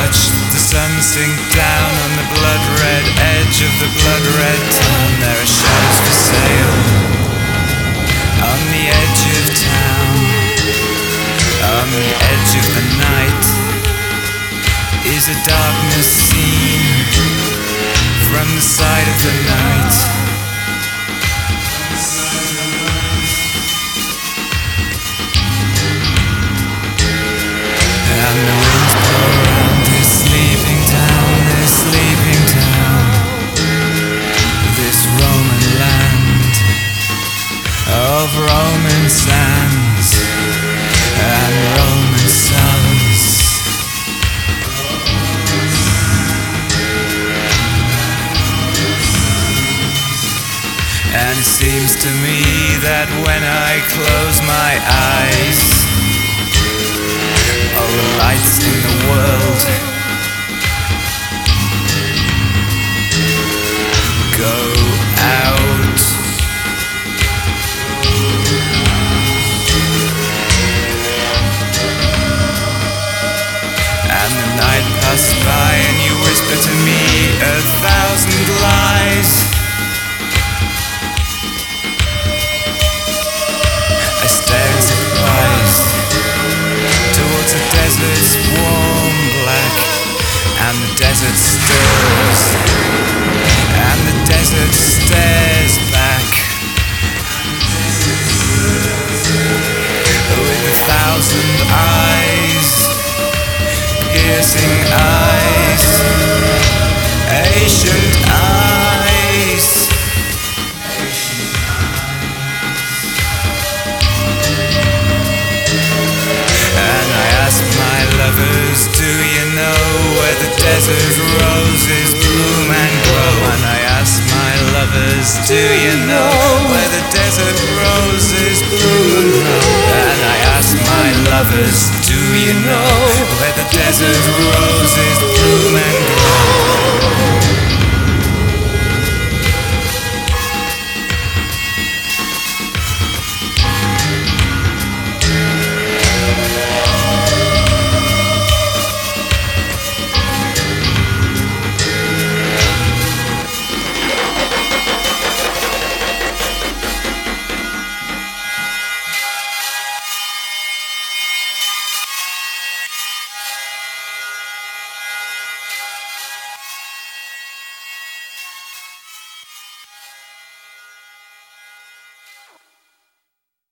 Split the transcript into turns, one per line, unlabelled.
watched the sun sink down on the blood-red edge of the blood-red town. There are shadows for sale on the edge of town. On the edge of the night is a darkness seen from the side of the night. And the winds blow around this sleeping town, this sleeping town, this Roman land of Roman sands and Roman suns. And it seems to me that when I close my eyes, all the lights in the world go out. And the night passed by and you whisper to me 1,000 lies. I stare in surprise towards the desert's warm black, and the desert stirs, and the desert stares back with 1,000 eyes, piercing eyes, ancient eyes. And I ask my lovers, do you know where the desert roses bloom and grow? And I ask my lovers, do you know where the desert roses bloom and grow? And I ask my lovers, do you know where the desert roses bloom